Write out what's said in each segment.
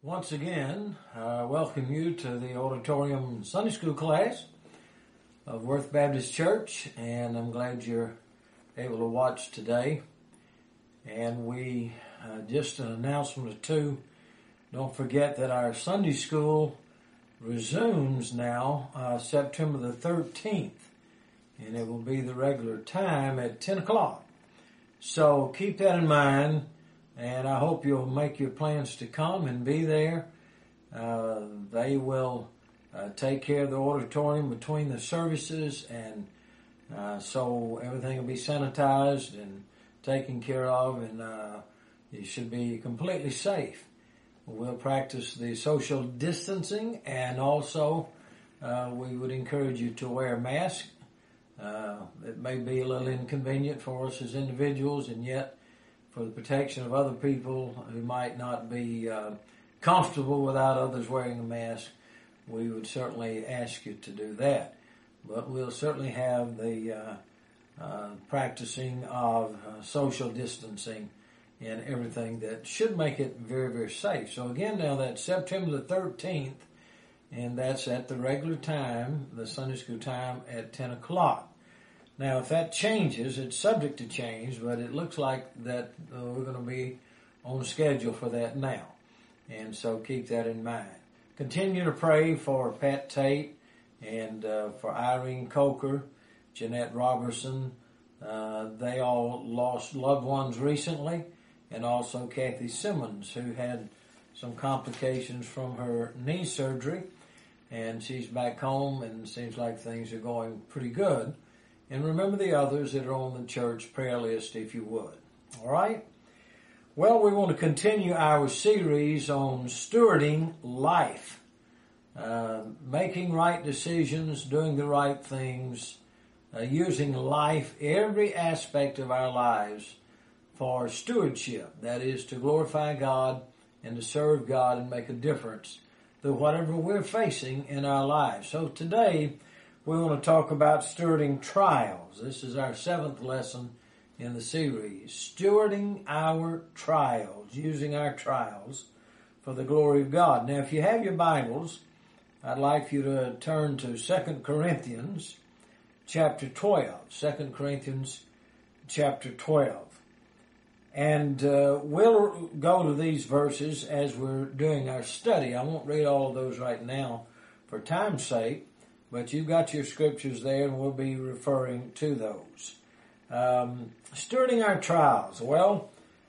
Once again, I welcome you to the auditorium Sunday school class of Worth Baptist Church, and I'm glad you're able to watch today. And we, just an announcement or two, don't forget that our Sunday school resumes now September the 13th, and it will be the regular time at 10 o'clock. So keep that in mind. And I hope you'll make your plans to come and be there. They will take care of the auditorium between the services, and so everything will be sanitized and taken care of, and you should be completely safe. We'll practice the social distancing, and also we would encourage you to wear a mask. It may be a little inconvenient for us as individuals, and yet for the protection of other people who might not be comfortable without others wearing a mask, we would certainly ask you to do that. But we'll certainly have the practicing of social distancing and everything that should make it very, very safe. So again, now that's September the 13th, and that's at the regular time, the Sunday school time at 10 o'clock. Now, if that changes, it's subject to change, but it looks like that we're going to be on schedule for that now. And so keep that in mind. Continue to pray for Pat Tate and for Irene Coker, Jeanette Robertson. They all lost loved ones recently, and also Kathy Simmons, who had some complications from her knee surgery, and she's back home, and it seems like things are going pretty good. And remember the others that are on the church prayer list, if you would. All right? Well, we want to continue our series on stewarding life, making right decisions, doing the right things, using life, every aspect of our lives for stewardship. That is to glorify God and to serve God and make a difference through whatever we're facing in our lives. So today, we want to talk about stewarding trials. This is our 7th lesson in the series. Stewarding our trials, using our trials for the glory of God. Now, if you have your Bibles, I'd like you to turn to 2 Corinthians chapter 12. 2 Corinthians chapter 12. And we'll go to these verses as we're doing our study. I won't read all of those right now for time's sake, but you've got your scriptures there, and we'll be referring to those. Stewarding our trials. Well,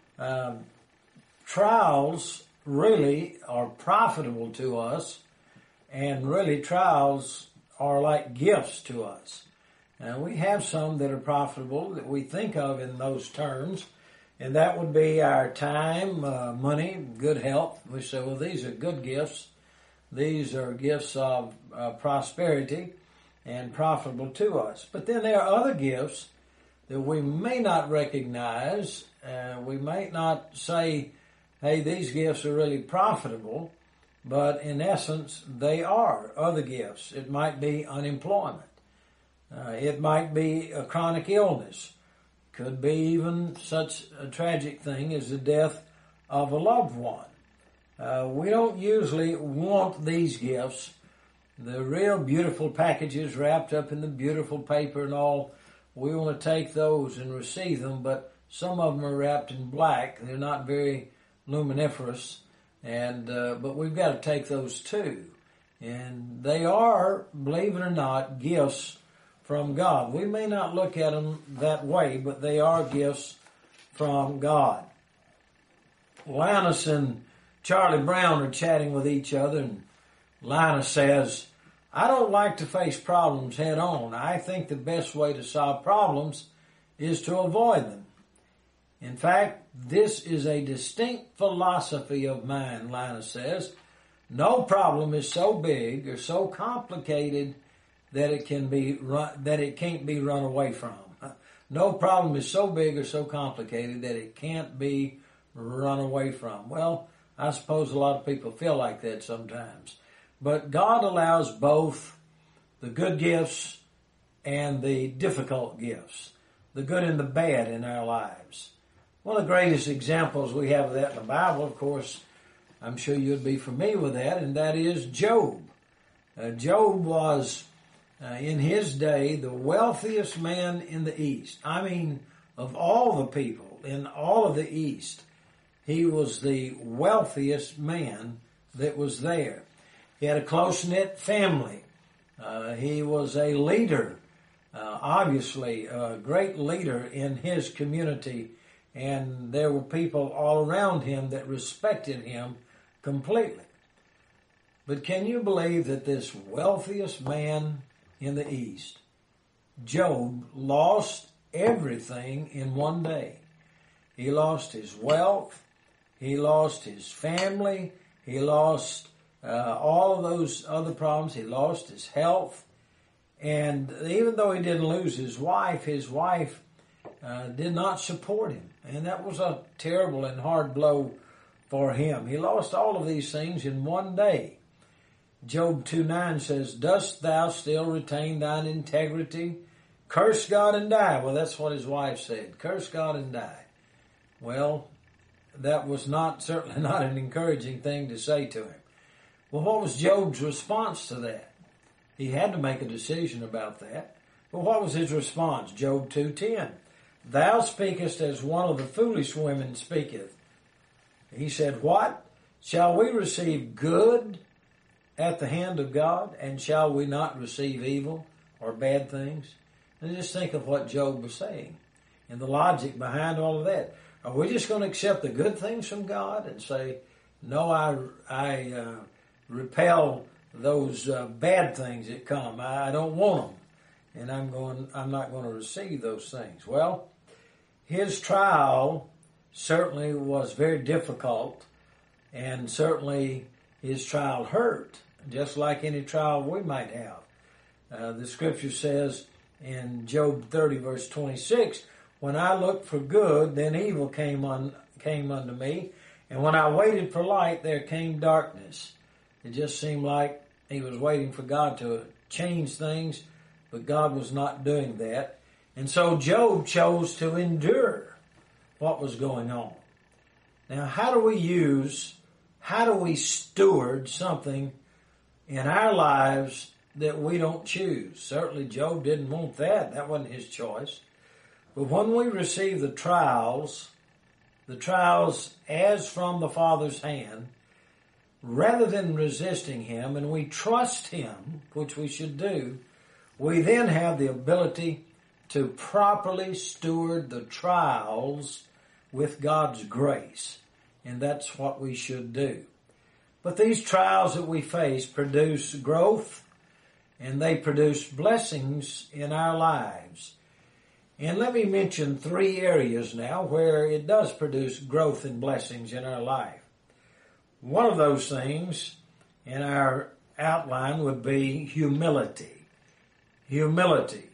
trials really are profitable to us, and really trials are like gifts to us. And we have some that are profitable that we think of in those terms, and that would be our time, money, good health. We say, well, these are good gifts. These are gifts of prosperity and profitable to us. But then there are other gifts that we may not recognize. We might not say, hey, these gifts are really profitable, but in essence, they are other gifts. It might be unemployment. It might be a chronic illness. Could be even such a tragic thing as the death of a loved one. We don't usually want these gifts, the real beautiful packages wrapped up in the beautiful paper and all. We want to take those and receive them, but some of them are wrapped in black. They're not very luminiferous, and but we've got to take those too. And they are, believe it or not, gifts from God. We may not look at them that way, but they are gifts from God. Linus and Charlie Brown are chatting with each other, and Linus says, I don't like to face problems head on. I think the best way to solve problems is to avoid them. In fact, this is a distinct philosophy of mine, Linus says. No problem is so big or so complicated that it can't be run away from. No problem is so big or so complicated that it can't be run away from. Well, I suppose a lot of people feel like that sometimes. But God allows both the good gifts and the difficult gifts, the good and the bad in our lives. One of the greatest examples we have of that in the Bible, of course, I'm sure you'd be familiar with that, and that is Job. Job was, in his day, the wealthiest man in the East. I mean, of all the people in all of the East, he was the wealthiest man that was there. He had a close-knit family. He was a leader, obviously a great leader in his community, and there were people all around him that respected him completely. But can you believe that this wealthiest man in the East, Job, lost everything in one day? He lost his wealth, he lost his family, he lost all of those other problems, he lost his health, and even though he didn't lose his wife did not support him, and that was a terrible and hard blow for him. He lost all of these things in one day. Job 2:9 says, "Dost thou still retain thine integrity? Curse God and die." Well, that's what his wife said. Curse God and die. Well, that was certainly not an encouraging thing to say to him. Well, what was Job's response to that? He had to make a decision about that. But what was his response? Job 2:10. "Thou speakest as one of the foolish women speaketh." He said, "What? Shall we receive good at the hand of God, and shall we not receive evil or bad things?" And just think of what Job was saying and the logic behind all of that. Are we just going to accept the good things from God and say, "No, I repel those bad things that come. I don't want them, and I'm not going to receive those things"? Well, his trial certainly was very difficult, and certainly his trial hurt, just like any trial we might have. The scripture says in Job 30 verse 26, "When I looked for good, then evil came unto me, and when I waited for light, there came darkness." It just seemed like he was waiting for God to change things, but God was not doing that. And so Job chose to endure what was going on. Now, how do we steward something in our lives that we don't choose? Certainly Job didn't want that. That wasn't his choice. But when we receive the trials as from the Father's hand, rather than resisting him, and we trust him, which we should do, we then have the ability to properly steward the trials with God's grace. And that's what we should do. But these trials that we face produce growth, and they produce blessings in our lives. And let me mention 3 areas now where it does produce growth and blessings in our life. One of those things in our outline would be humility. Humility.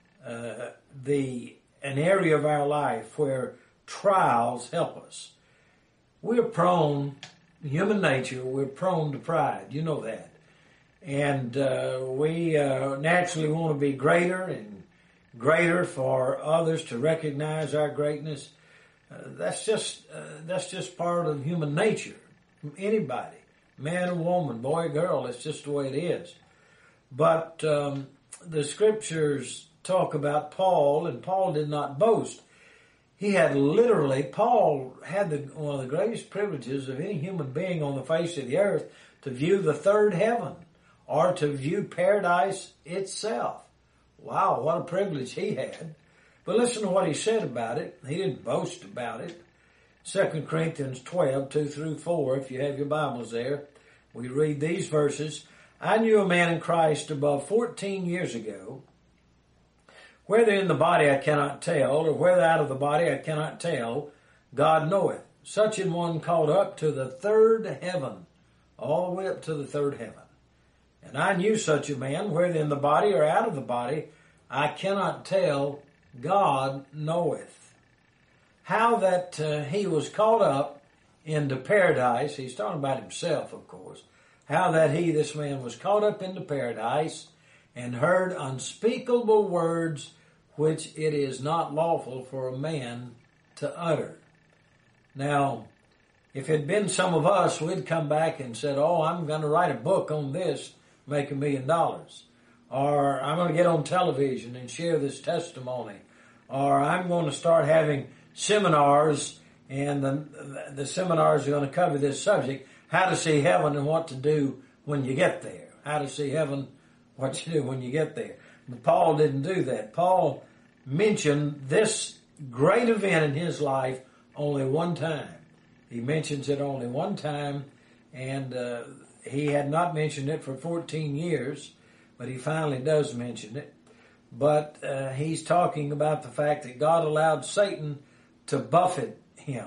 An area of our life where trials help us. We're prone, human nature, we're prone to pride. You know that. And we naturally want to be greater and greater for others to recognize our greatness. That's just part of human nature. Anybody, man or woman, boy or girl, it's just the way it is. But the scriptures talk about Paul, and Paul did not boast. Paul had one of the greatest privileges of any human being on the face of the earth to view the third heaven, or to view paradise itself. Wow, what a privilege he had. But listen to what he said about it. He didn't boast about it. 2 Corinthians 12, 2 through 4, if you have your Bibles there, we read these verses. "I knew a man in Christ above 14 years ago, whether in the body I cannot tell, or whether out of the body I cannot tell, God knoweth. Such an one called up to the third heaven," all the way up to the third heaven. "And I knew such a man, whether in the body or out of the body, I cannot tell, God knoweth." How that he was caught up into paradise, he's talking about himself, of course, how that this man was caught up into paradise and heard unspeakable words which it is not lawful for a man to utter. Now, If it had been some of us, we'd come back and said, oh, I'm going to write a book on this, make $1 million. Or I'm going to get on television and share this testimony. Or I'm going to start having seminars, and the seminars are going to cover this subject, how to see heaven and what to do when you get there. How to see heaven, what you do when you get there. But Paul didn't do that. Paul mentioned this great event in his life only one time. He mentions it only one time, and he had not mentioned it for 14 years, but he finally does mention it. But he's talking about the fact that God allowed Satan to buffet him.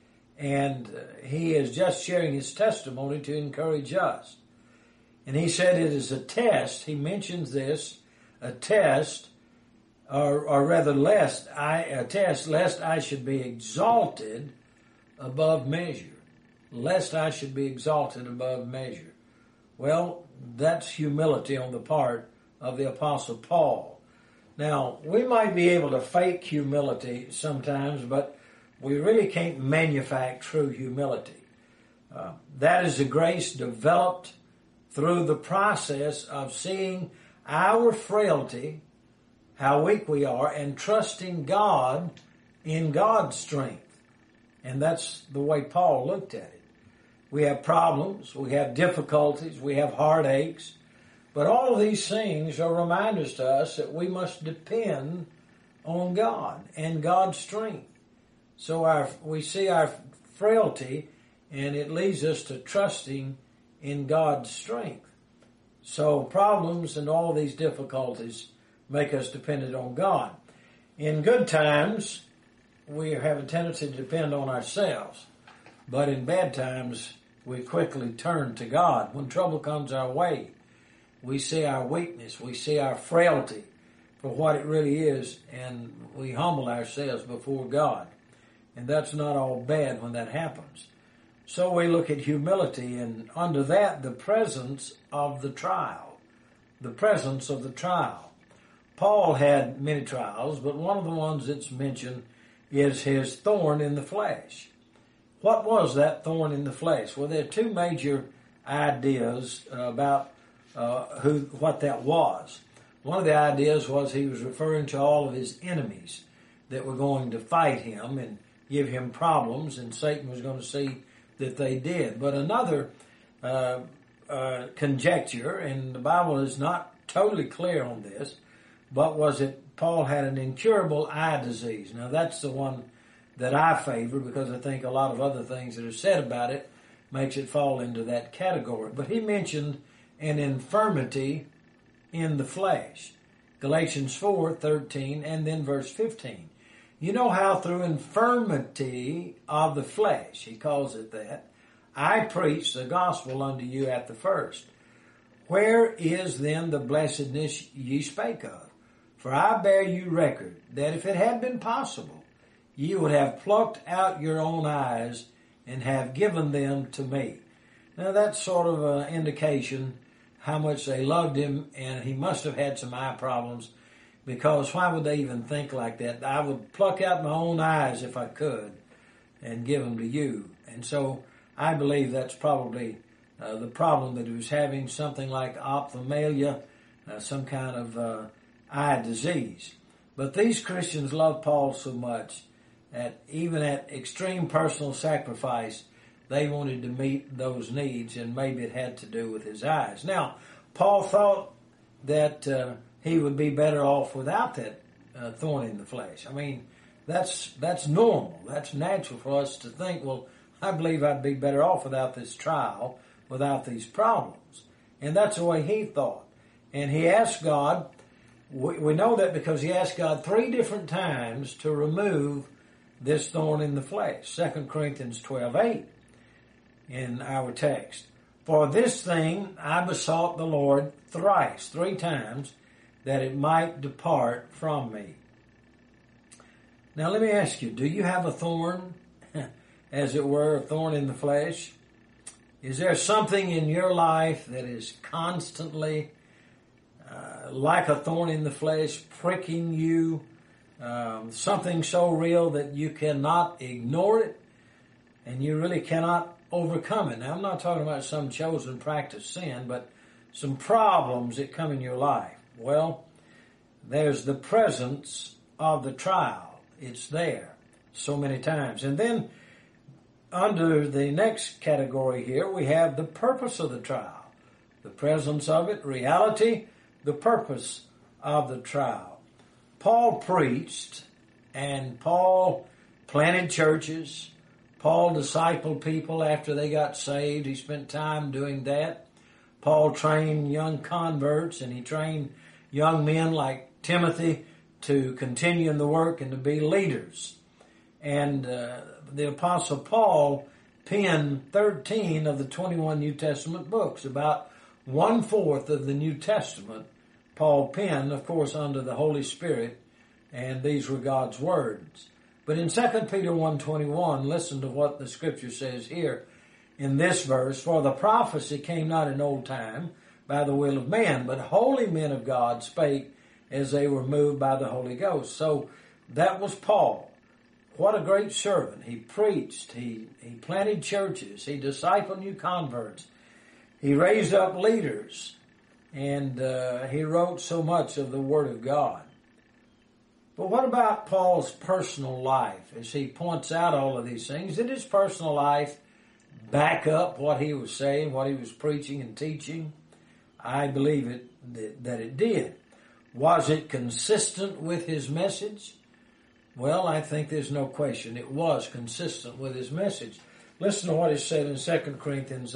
And he is just sharing his testimony to encourage us. And he said it is a test. He mentions this, a test, or rather a test lest I should be exalted above measure. Lest I should be exalted above measure. Well, that's humility on the part of the Apostle Paul. Now, we might be able to fake humility sometimes, but we really can't manufacture true humility. That is a grace developed through the process of seeing our frailty, how weak we are, and trusting God in God's strength. And that's the way Paul looked at it. We have problems, we have difficulties, we have heartaches, but all of these things are reminders to us that we must depend on God and God's strength. So we see our frailty, and it leads us to trusting in God's strength. So problems and all these difficulties make us dependent on God. In good times, we have a tendency to depend on ourselves. But in bad times, we quickly turn to God. When trouble comes our way, we see our weakness, we see our frailty for what it really is, and we humble ourselves before God. And that's not all bad when that happens. So we look at humility, and under that, the presence of the trial. The presence of the trial. Paul had many trials, but one of the ones that's mentioned is his thorn in the flesh. What was that thorn in the flesh? Well, there are two major ideas about what that was. One of the ideas was he was referring to all of his enemies that were going to fight him and give him problems, and Satan was going to see that they did. But another conjecture, and the Bible is not totally clear on this, but was it Paul had an incurable eye disease. Now that's the one that I favor, because I think a lot of other things that are said about it makes it fall into that category. But he mentioned an infirmity in the flesh. Galatians 4:13 and then verse 15. You know how through infirmity of the flesh, he calls it that, I preach the gospel unto you at the first. Where is then the blessedness ye spake of? For I bear you record that if it had been possible, ye would have plucked out your own eyes and have given them to me. Now that's sort of an indication how much they loved him, and he must have had some eye problems, because why would they even think like that? I would pluck out my own eyes if I could and give them to you. And so I believe that's probably the problem that he was having, something like ophthalmia, some kind of eye disease. But these Christians loved Paul so much that even at extreme personal sacrifice, they wanted to meet those needs, and maybe it had to do with his eyes. Now, Paul thought that he would be better off without that thorn in the flesh. I mean, that's normal. That's natural for us to think, well, I believe I'd be better off without this trial, without these problems. And that's the way he thought. And he asked God, we know that because he asked God 3 different times to remove this thorn in the flesh. 2 Corinthians 12:8 in our text. For this thing I besought the Lord thrice, 3 times, that it might depart from me. Now let me ask you, do you have a thorn, as it were, a thorn in the flesh? Is there something in your life that is constantly like a thorn in the flesh, pricking you, something so real that you cannot ignore it? and you really cannot overcome it. Now, I'm not talking about some chosen practice sin, but some problems that come in your life. Well, there's the presence of the trial. It's there so many times. And then under the next category here, we have the purpose of the trial. The presence of it, reality, the purpose of the trial. Paul preached, and Paul planted churches. Paul discipled people after they got saved. He spent time doing that. Paul trained young converts, and he trained young men like Timothy to continue in the work and to be leaders. And the Apostle Paul penned 13 of the 21 New Testament books. About 1/4 of the New Testament Paul penned, of course, under the Holy Spirit, and these were God's words. But in 2 Peter 1:21, listen to what the Scripture says here in this verse. For the prophecy came not in old time by the will of man, but holy men of God spake as they were moved by the Holy Ghost. So that was Paul. What a great servant. He preached, he planted churches, he discipled new converts, he raised up leaders, and he wrote so much of the Word of God. But what about Paul's personal life? As he points out all of these things, did his personal life back up what he was saying, what he was preaching and teaching? I believe that it did. Was it consistent with his message? Well, I think there's no question. It was consistent with his message. Listen to what is said in 2 Corinthians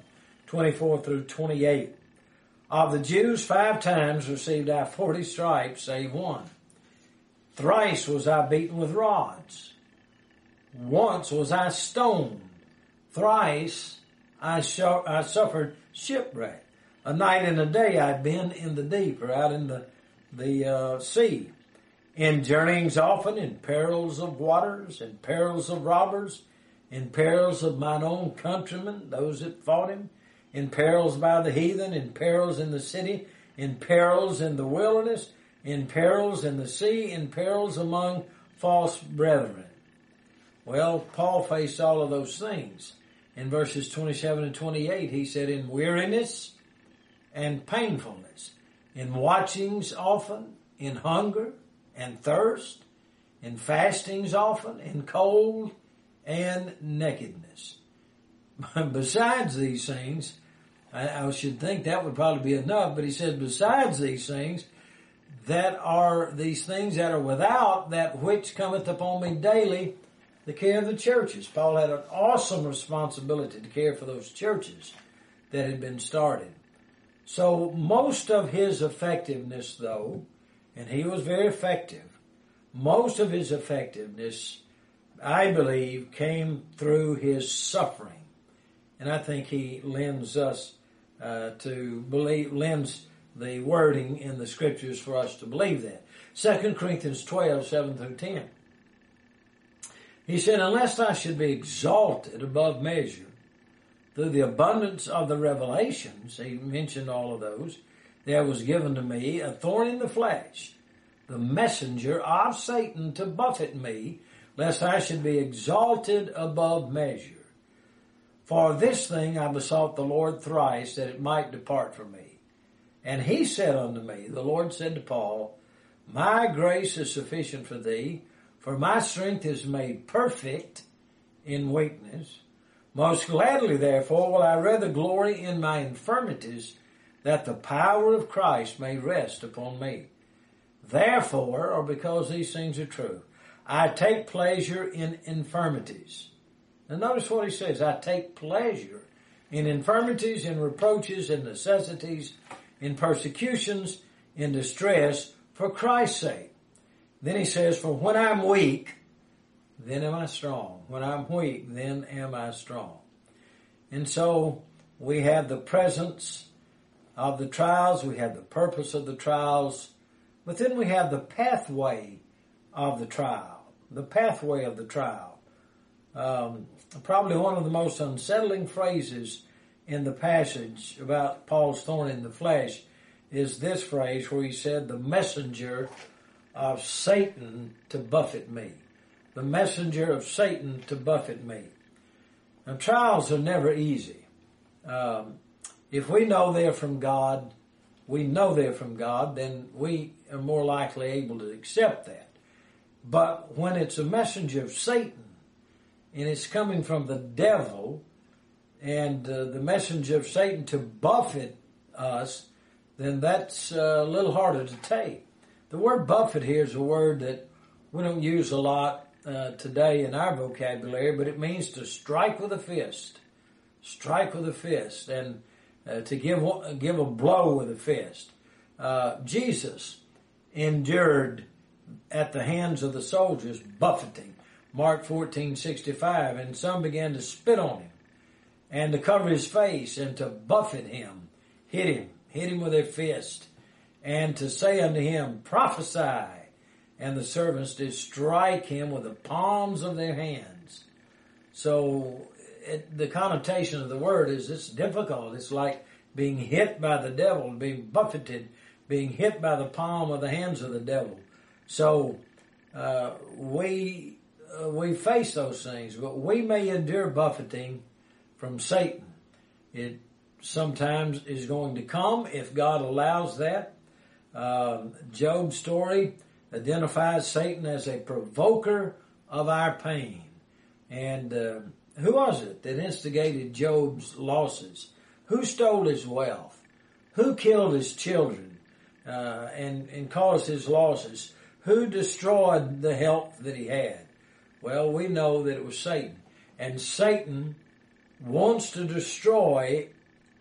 11:24-28. Of the Jews 5 times received I 40 stripes, save one. Thrice was I beaten with rods. Once was I stoned. Thrice I suffered shipwreck. A night and a day I've been in the deep, or out in the sea. In journeyings often, in perils of waters, in perils of robbers, in perils of mine own countrymen, those that fought him, in perils by the heathen, in perils in the city, in perils in the wilderness, in perils in the sea, in perils among false brethren. Well, Paul faced all of those things. In verses 27 and 28, he said, in weariness and painfulness, in watchings often, in hunger and thirst, in fastings often, in cold and nakedness. Besides these things, I should think that would probably be enough, but he said, besides these things, that are these things that are without, that which cometh upon me daily, the care of the churches. Paul had an awesome responsibility to care for those churches that had been started. So most of his effectiveness, though, and he was very effective, most of his effectiveness, I believe, came through his suffering. And I think he lends us lends the wording in the Scriptures for us to believe that. 2 Corinthians 12:7-10. He said, unless I should be exalted above measure through the abundance of the revelations, he mentioned all of those, there was given to me a thorn in the flesh, the messenger of Satan to buffet me, lest I should be exalted above measure. For this thing I besought the Lord thrice, that it might depart from me. And he said unto me, the Lord said to Paul, my grace is sufficient for thee, for my strength is made perfect in weakness. Most gladly, therefore, will I rather glory in my infirmities, that the power of Christ may rest upon me. Therefore, or because these things are true, I take pleasure in infirmities. Now notice what he says, I take pleasure in infirmities, in reproaches, in necessities, in persecutions, in distress, for Christ's sake. Then he says, for when I'm weak, then am I strong. When I'm weak, then am I strong. And so we have the presence of the trials, we have the purpose of the trials, but then we have the pathway of the trial. The pathway of the trial. Probably one of the most unsettling phrases in the passage about Paul's thorn in the flesh is this phrase where he said, the messenger of Satan to buffet me. The messenger of Satan to buffet me. Now, trials are never easy. If we know they're from God, then we are more likely able to accept that. But when it's a messenger of Satan, and it's coming from the devil, and the messenger of Satan to buffet us, then that's a little harder to take. The word buffet here is a word that we don't use a lot today in our vocabulary, but it means to strike with a fist. Strike with a fist, and to give a blow with a fist. Jesus endured at the hands of the soldiers buffeting. Mark 14:65, and some began to spit on him, and to cover his face, and to buffet him, hit him with their fist, and to say unto him, prophesy. And the servants did strike him with the palms of their hands. So the connotation of the word is it's difficult. It's like being hit by the devil, being buffeted, being hit by the palm of the hands of the devil. So we face those things, but we may endure buffeting from Satan. It sometimes is going to come if God allows that. Job's story identifies Satan as a provoker of our pain. And who was it that instigated Job's losses? Who stole his wealth? Who killed his children and caused his losses? Who destroyed the health that he had? Well, we know that it was Satan. And Satan wants to destroy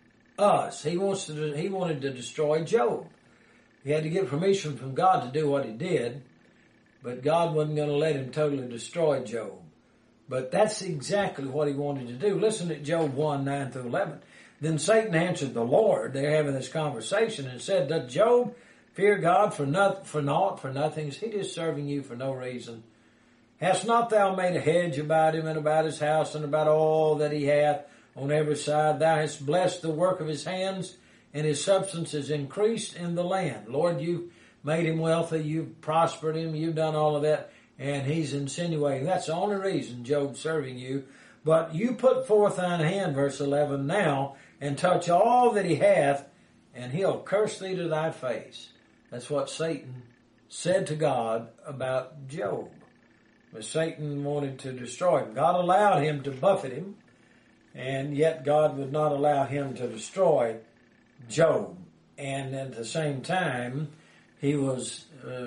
us. He wanted to destroy Job. He had to get permission from God to do what he did, but God wasn't going to let him totally destroy Job. But that's exactly what he wanted to do. Listen to Job 1:9-11. Then Satan answered the Lord. They're having this conversation and said, doth Job fear God for naught, for nothing? Is he just serving you for no reason? Hast not thou made a hedge about him and about his house and about all that he hath on every side? Thou hast blessed the work of his hands, and his substance is increased in the land. Lord, you made him wealthy, you've prospered him, you've done all of that, and he's insinuating that's the only reason Job's serving you. But you put forth thine hand, verse 11, now, and touch all that he hath, and he'll curse thee to thy face. That's what Satan said to God about Job. But Satan wanted to destroy him. God allowed him to buffet him, and yet God would not allow him to destroy Job. And at the same time, he was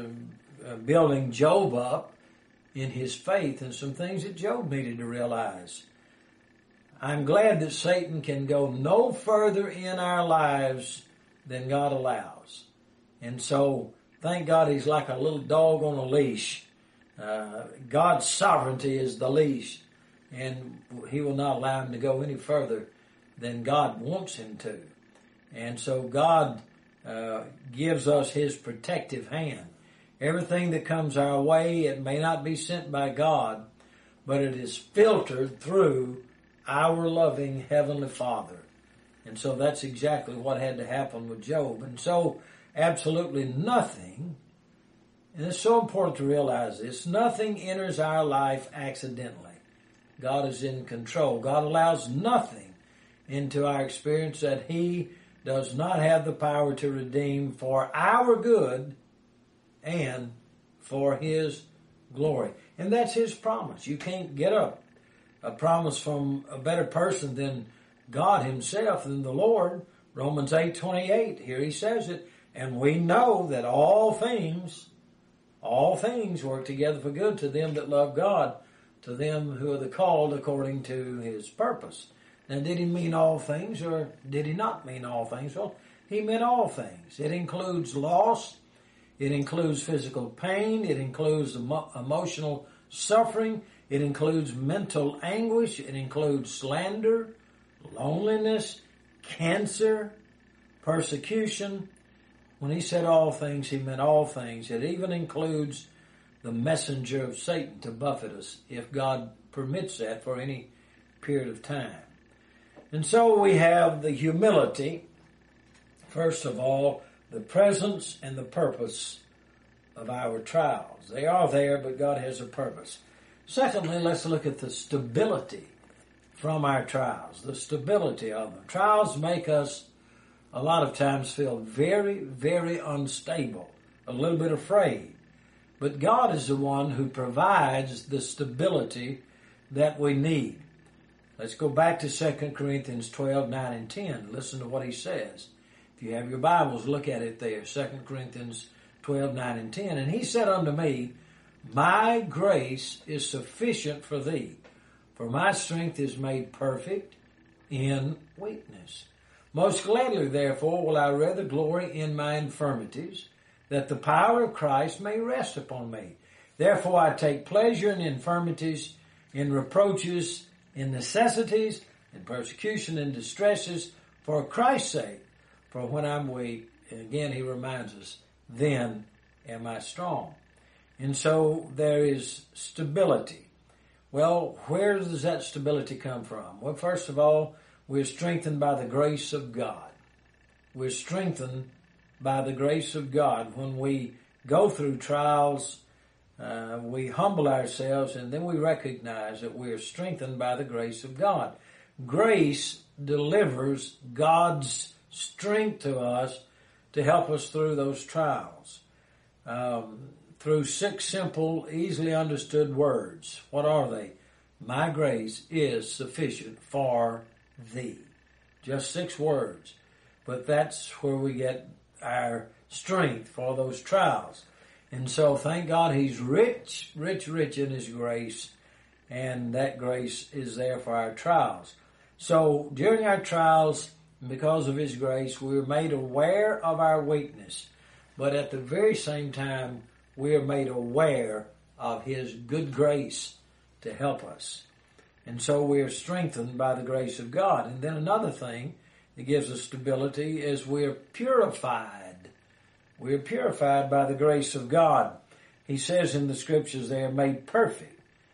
building Job up in his faith and some things that Job needed to realize. I'm glad that Satan can go no further in our lives than God allows. And so, thank God he's like a little dog on a leash. God's sovereignty is the leash, and he will not allow him to go any further than God wants him to. And so God gives us his protective hand. Everything that comes our way, it may not be sent by God, but it is filtered through our loving Heavenly Father. And so that's exactly what had to happen with Job. And so absolutely nothing, and it's so important to realize this, nothing enters our life accidentally. God is in control. God allows nothing into our experience that he does not have the power to redeem for our good and for his glory. And that's his promise. You can't get a promise from a better person than God himself, than the Lord. Romans 8:28, here he says it, and we know that all things work together for good to them that love God, to them who are the called according to his purpose. Now, did he mean all things, or did he not mean all things? Well, he meant all things. It includes loss. It includes physical pain. It includes emotional suffering. It includes mental anguish. It includes slander, loneliness, cancer, persecution. When he said all things, he meant all things. It even includes the messenger of Satan to buffet us, if God permits that for any period of time. And so we have the humility, first of all, the presence and the purpose of our trials. They are there, but God has a purpose. Secondly, let's look at the stability. from our trials, the stability of them. Trials make us a lot of times feel very, very unstable, a little bit afraid. But God is the one who provides the stability that we need. Let's go back to 2 Corinthians 12, 9 and 10. Listen to what he says. If you have your Bibles, look at it there. 2 Corinthians 12, 9 and 10. And he said unto me, My grace is sufficient for thee, for my strength is made perfect in weakness. Most gladly, therefore, will I rather glory in my infirmities, that the power of Christ may rest upon me. Therefore I take pleasure in infirmities, in reproaches, in necessities, in persecution, in distresses, for Christ's sake. For when I'm weak, and again he reminds us, then am I strong. And so there is stability. Well, where does that stability come from? Well, first of all, we're strengthened by the grace of God. We're strengthened by the grace of God. When we go through trials, we humble ourselves and then we recognize that we are strengthened by the grace of God. Grace delivers God's strength to us to help us through those trials. Through 6 simple, easily understood words. What are they? My grace is sufficient for thee. Just 6 words. But that's where we get our strength for those trials. And so thank God he's rich, rich, rich in his grace, and that grace is there for our trials. So during our trials, because of his grace, we're made aware of our weakness, but at the very same time, we are made aware of his good grace to help us. And so we are strengthened by the grace of God. And then another thing that gives us stability is we're purified. We're purified by the grace of God. He says in the scriptures they are made perfect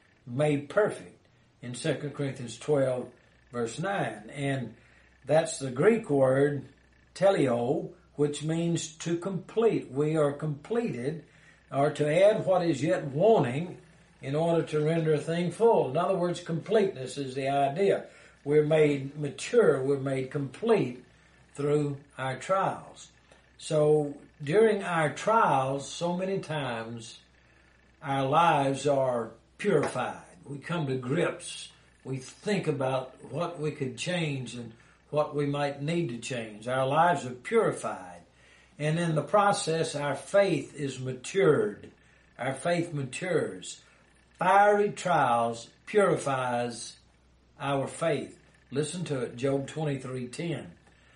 in 2 Corinthians 12 verse 9. And that's the Greek word teleo, which means to complete. We are completed, or to add what is yet wanting in order to render a thing full. In other words, completeness is the idea. We're made mature, we're made complete through our trials. So during our trials, so many times our lives are purified. We come to grips. We think about what we could change and what we might need to change. Our lives are purified. And in the process, our faith is matured. Our faith matures. Fiery trials purifies our faith. Listen to it, Job 23:10.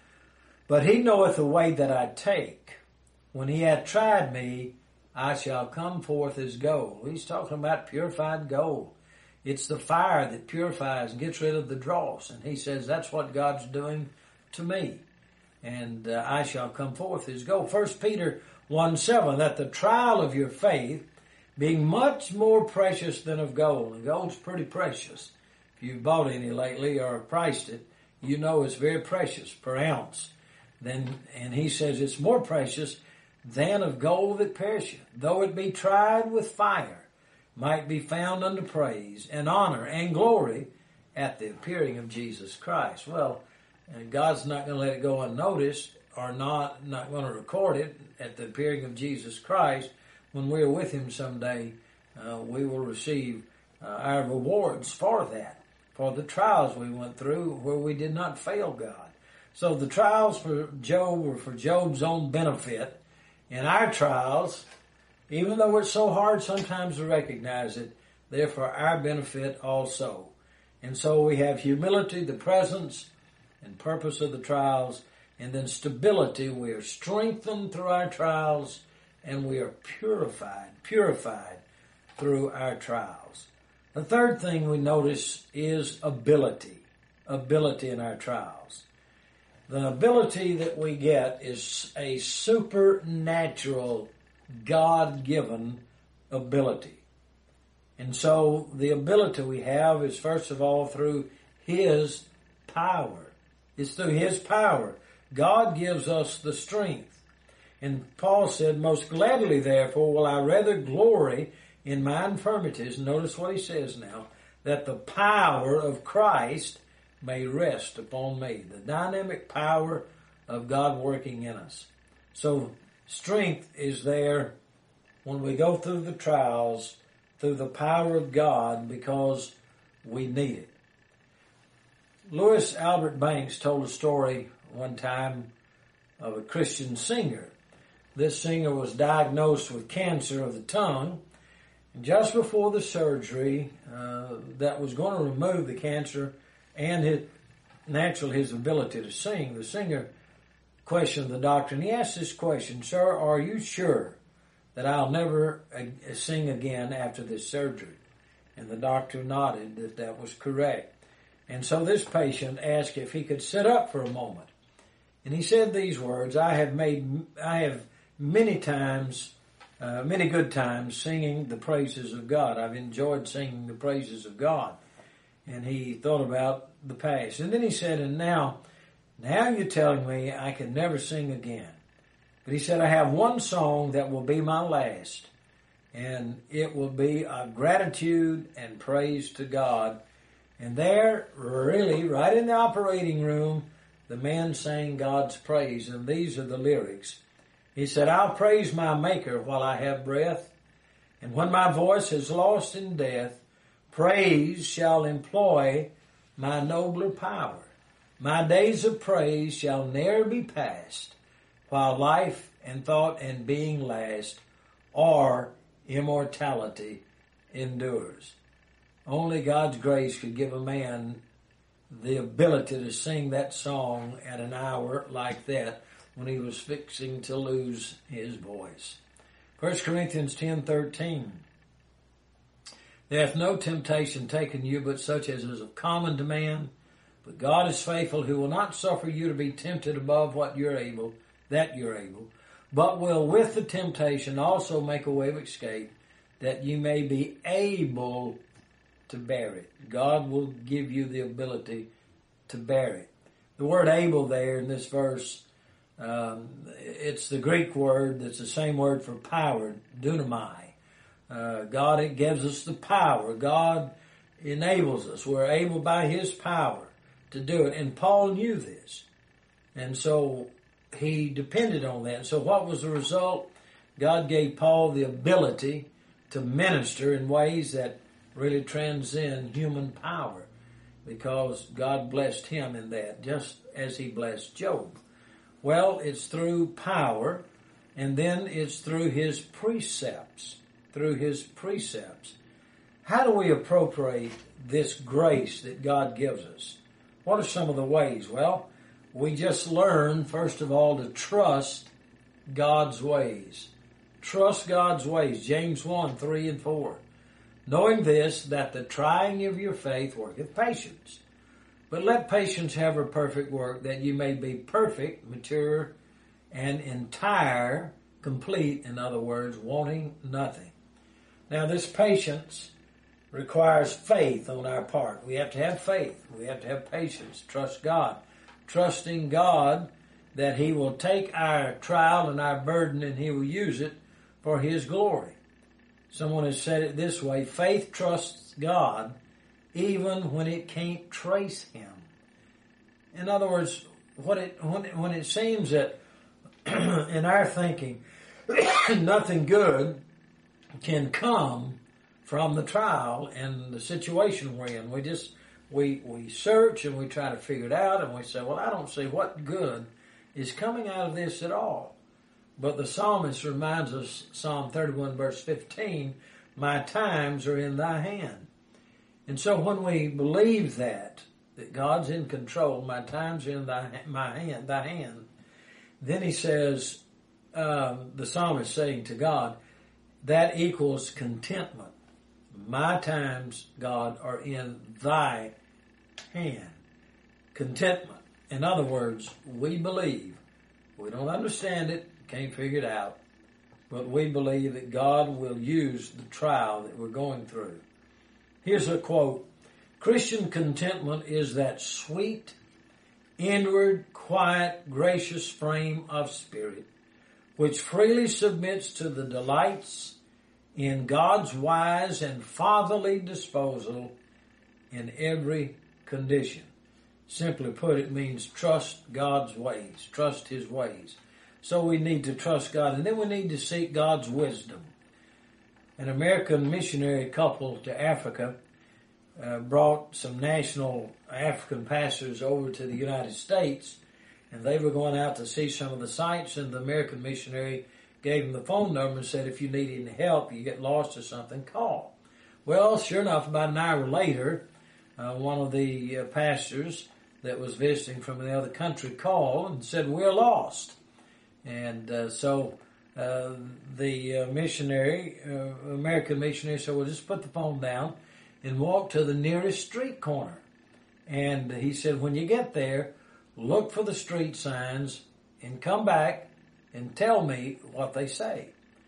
But he knoweth the way that I take. When he hath tried me, I shall come forth as gold. He's talking about purified gold. It's the fire that purifies and gets rid of the dross. And he says that's what God's doing to me. And I shall come forth as gold. 1 Peter 1:7, that the trial of your faith, being much more precious than of gold. And gold's pretty precious. If you've bought any lately or priced it, you know it's very precious per ounce. And he says it's more precious than of gold that perisheth, though it be tried with fire, might be found unto praise and honor and glory at the appearing of Jesus Christ. Well, God's not going to let it go unnoticed, or not going to record it at the appearing of Jesus Christ. When we're with him someday, we will receive our rewards for that, for the trials we went through where we did not fail God. So the trials for Job were for Job's own benefit. And our trials, even though it's so hard sometimes to recognize it, they're for our benefit also. And so we have humility, the presence and purpose of the trials, and then stability. We are strengthened through our trials, and we are purified through our trials. The third thing we notice is ability in our trials. The ability that we get is a supernatural, God-given ability. And so the ability we have is first of all through his power. It's through his power. God gives us the strength. And Paul said, most gladly therefore will I rather glory in my infirmities. Notice what he says now. that the power of Christ may rest upon me. The dynamic power of God working in us. So strength is there when we go through the trials, through the power of God, because we need it. Louis Albert Banks told a story one time of a Christian singer. This singer was diagnosed with cancer of the tongue, and just before the surgery that was going to remove the cancer and his ability to sing, the singer questioned the doctor, and he asked this question: "Sir, are you sure that I'll never sing again after this surgery?" And the doctor nodded that that was correct. And so this patient asked if he could sit up for a moment. And he said these words: I have many good times singing the praises of God. I've enjoyed singing the praises of God. And he thought about the past. And then he said, and now you're telling me I can never sing again. But he said, I have one song that will be my last. And it will be a gratitude and praise to God. And there, really, right in the operating room, the man sang God's praise. And these are the lyrics. He said, I'll praise my Maker while I have breath. And when my voice is lost in death, praise shall employ my nobler power. My days of praise shall ne'er be past, while life and thought and being last, or immortality endures. Only God's grace could give a man the ability to sing that song at an hour like that when he was fixing to lose his voice. 1 Corinthians 10:13. There hath no temptation taken you but such as is common to man. But God is faithful, who will not suffer you to be tempted above what you're able, but will with the temptation also make a way of escape, that you may be able to bear it. God will give you the ability to bear it. The word able there in this verse, it's the Greek word that's the same word for power, dunamai. God, it gives us the power. God enables us. We're able by His power to do it. And Paul knew this. And so he depended on that. So what was the result? God gave Paul the ability to minister in ways that really transcend human power, because God blessed him in that, just as He blessed Job. Well, it's through power, and then it's through His precepts. How do we appropriate this grace that God gives us? What are some of the ways? Well, we just learn, first of all, to trust God's ways. Trust God's ways. James 1:3-4. Knowing this, that the trying of your faith worketh patience. But let patience have her perfect work, that you may be perfect, mature, and entire, complete, in other words, wanting nothing. Now, this patience requires faith on our part. We have to have faith. We have to have patience. Trust God. Trusting God that He will take our trial and our burden and He will use it for His glory. Someone has said it this way: faith trusts God even when it can't trace Him. In other words, when it seems that in our thinking nothing good can come from the trial and the situation we're in, we search and we try to figure it out, and we say, well, I don't see what good is coming out of this at all. But the psalmist reminds us, Psalm 31 verse 15, my times are in thy hand. And so when we believe that God's in control, my times are in thy hand, then he says, the psalmist saying to God, that equals contentment. My times, God, are in thy hand. Contentment. In other words, we believe. We don't understand it, can't figure it out, but we believe that God will use the trial that we're going through. Here's a quote: Christian contentment is that sweet, inward, quiet, gracious frame of spirit which freely submits to the delights in God's wise and fatherly disposal in every condition. Simply put, it means trust God's ways, trust His ways. So we need to trust God, and then we need to seek God's wisdom. An American missionary couple to Africa brought some national African pastors over to the United States, and they were going out to see some of the sights, and the American missionary gave them the phone number and said, if you need any help, you get lost or something, call. Well, sure enough, about an hour later, one of the pastors that was visiting from the other country called and said, we're lost. And so the missionary, American missionary, said, well, just put the phone down and walk to the nearest street corner. And he said, when you get there, look for the street signs and come back and tell me what they say.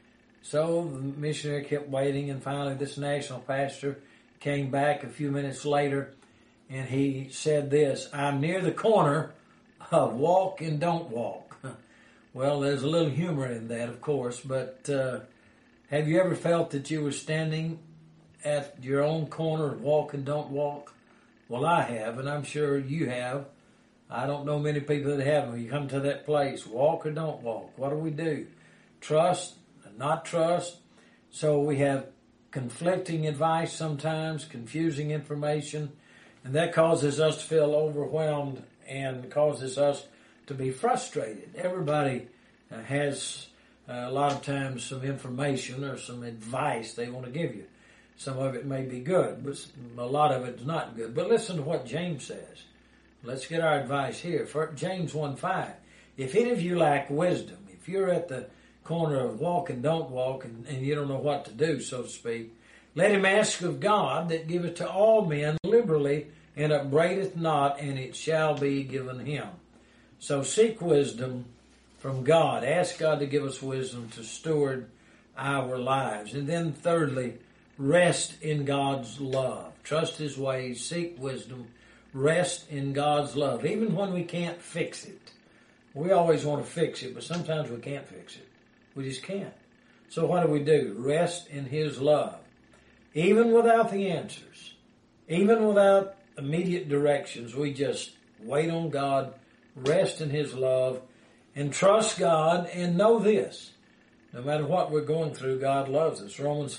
So the missionary kept waiting, and finally this national pastor came back a few minutes later, and he said this, I'm near the corner of walk and don't walk. Well, there's a little humor in that, of course, but have you ever felt that you were standing at your own corner of walk and don't walk? Well, I have, and I'm sure you have. I don't know many people that haven't. When you come to that place, walk or don't walk, what do? Trust, not trust. So we have conflicting advice sometimes, confusing information, and that causes us to feel overwhelmed and causes us to be frustrated. Everybody has a lot of times some information or some advice they want to give you. Some of it may be good, but a lot of it is not good. But listen to what James says. Let's get our advice here. For James 1:5. If any of you lack wisdom, if you're at the corner of walk and don't walk and you don't know what to do, so to speak, let him ask of God that giveth to all men liberally and upbraideth not, and it shall be given him. So seek wisdom from God. Ask God to give us wisdom to steward our lives. And then thirdly, rest in God's love. Trust His ways, seek wisdom, rest in God's love. Even when we can't fix it. We always want to fix it, but sometimes we can't fix it. We just can't. So what do? Rest in His love. Even without the answers, even without immediate directions, we just wait on God, rest in His love, and trust God, and know this. No matter what we're going through, God loves us. Romans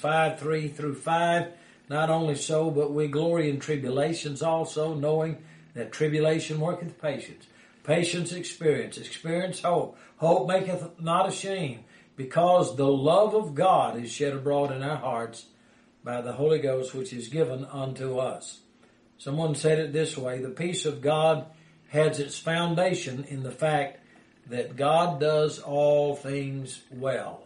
5:3-5. Not only so, but we glory in tribulations also, knowing that tribulation worketh patience. Patience experience. Experience hope. Hope maketh not ashamed, because the love of God is shed abroad in our hearts by the Holy Ghost, which is given unto us. Someone said it this way, the peace of God has its foundation in the fact that God does all things well.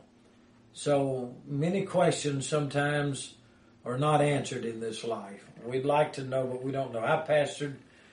So many questions sometimes are not answered in this life. We'd like to know, but we don't know. I pastored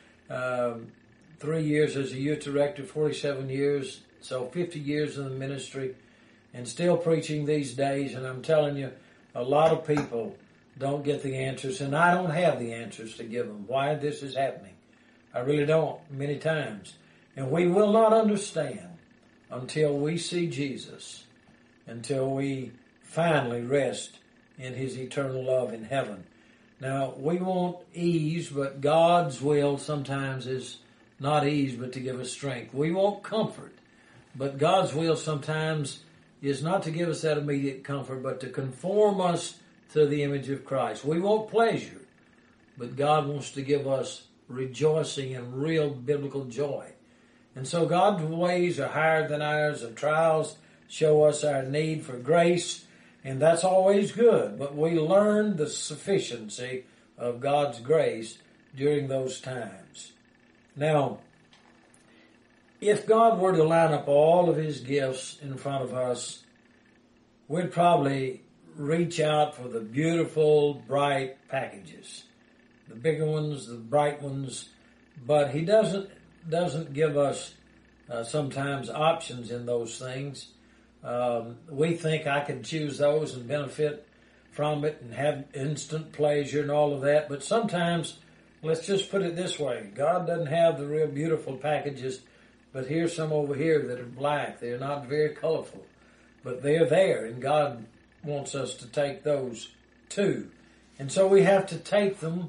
3 years as a youth director, 47 years, so 50 years in the ministry, and still preaching these days. And I'm telling you, a lot of people don't get the answers, and I don't have the answers to give them. Why this is happening, I really don't, many times. And we will not understand until we see Jesus, until we finally rest in His eternal love in heaven. Now, we want ease, but God's will sometimes is not ease, but to give us strength. We want comfort, but God's will sometimes is not to give us that immediate comfort, but to conform us to the image of Christ. We want pleasure, but God wants to give us rejoicing and real biblical joy. And so God's ways are higher than ours, and trials show us our need for grace, and that's always good. But we learn the sufficiency of God's grace during those times. Now, if God were to line up all of His gifts in front of us, we'd probably reach out for the beautiful, bright packages. The bigger ones, the bright ones. But He doesn't give us sometimes options in those things. We think I can choose those and benefit from it and have instant pleasure and all of that. But sometimes, let's just put it this way, God doesn't have the real beautiful packages, but here's some over here that are black. They're not very colorful, but they're there, and God wants us to take those too. And so we have to take them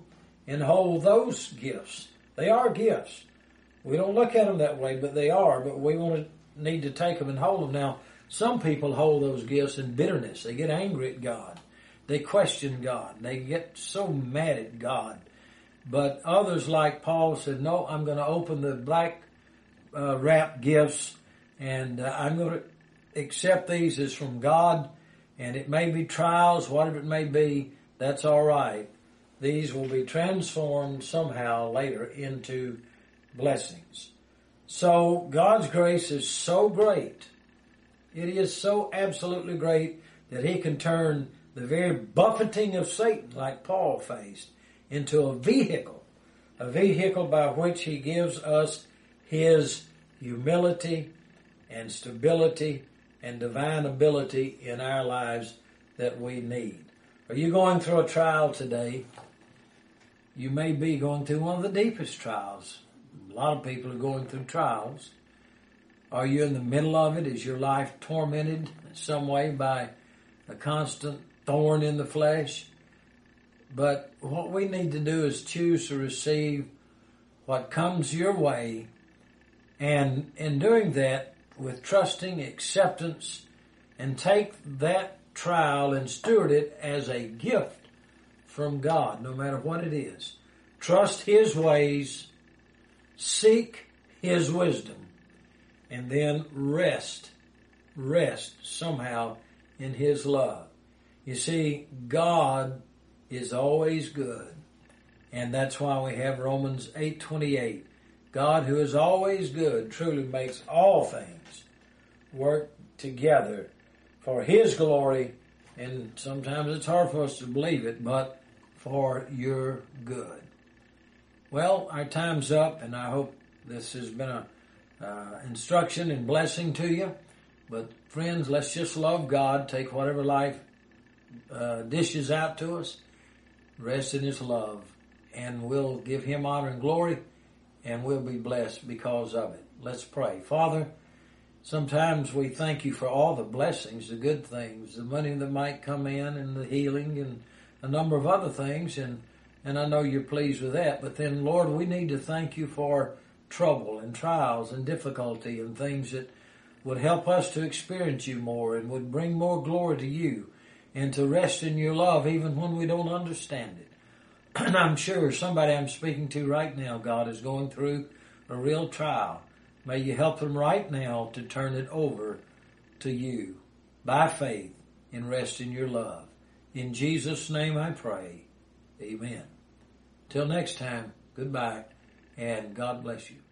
and hold those gifts. They are gifts. We don't look at them that way, but they are. But we need to take them and hold them. Now, some people hold those gifts in bitterness. They get angry at God. They question God. They get so mad at God. But others, like Paul, said, no, I'm going to open the black wrap gifts, and I'm going to accept these as from God. And it may be trials, whatever it may be, that's all right. These will be transformed somehow later into blessings. So God's grace is so great. It is so absolutely great that He can turn the very buffeting of Satan, like Paul faced, into a vehicle by which He gives us His humility and stability and divine ability in our lives that we need. Are you going through a trial today? You may be going through one of the deepest trials. A lot of people are going through trials. Are you in the middle of it? Is your life tormented in some way by a constant thorn in the flesh? But what we need to do is choose to receive what comes your way, and in doing that, with trusting acceptance, and take that trial and steward it as a gift from God, no matter what it is. Trust His ways, seek His wisdom, and then rest somehow in His love. You see, God is always good, and that's why we have Romans 8:28. God, who is always good, truly makes all things work together for His glory, and sometimes it's hard for us to believe it, but for your good. Well, our time's up, and I hope this has been a instruction and blessing to you. But friends, let's just love God, take whatever life dishes out to us, rest in His love, and we'll give Him honor and glory, and we'll be blessed because of it. Let's pray. Father, sometimes we thank You for all the blessings, the good things, the money that might come in, and the healing, and a number of other things, and I know You're pleased with that. But then, Lord, we need to thank You for trouble and trials and difficulty and things that would help us to experience You more and would bring more glory to You, and to rest in Your love even when we don't understand it. And I'm sure somebody I'm speaking to right now, God, is going through a real trial. May You help them right now to turn it over to You by faith and rest in Your love. In Jesus' name I pray. Amen. Till next time, goodbye, and God bless you.